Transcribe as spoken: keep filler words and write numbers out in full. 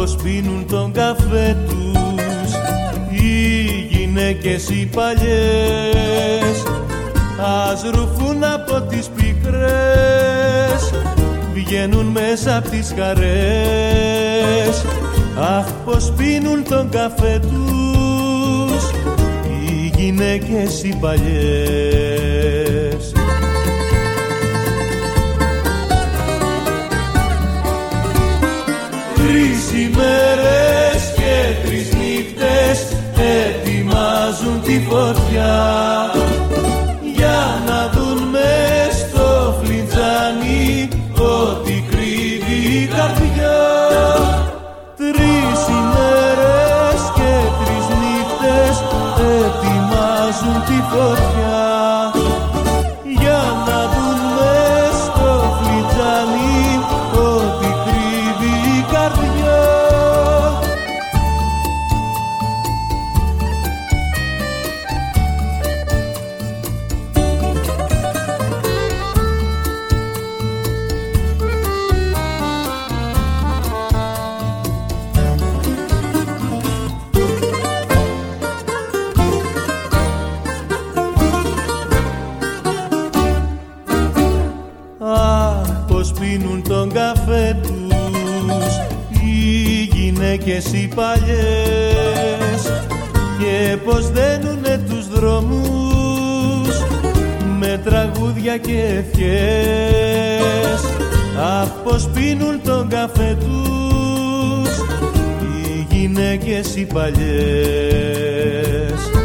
πως πίνουν τον καφέ τους οι γυναίκες οι παλιές. Ας ρουφούν από τις πικρές, βγαίνουν μέσα απ' τις χαρές. Αχ, πως πίνουν τον καφέ τους οι γυναίκες οι παλιές. Τρεις ημέρες και τρεις νύχτες ετοιμάζουν τη φωτιά για να δουν μες στο φλιτζάνι ό,τι κρύβει η καρδιά. Τρεις ημέρες και τρεις νύχτες ετοιμάζουν τη φωτιά για να δουν μες στο φλιτζάνι ό,τι κρύβει η καρδιά. Πίνουν τον καφέ τους οι γυναίκες οι παλιές και πως δένουνε τους δρόμους με τραγούδια και ευχές. Αχ, πως πίνουν τον καφέ τους οι γυναίκες οι παλιές.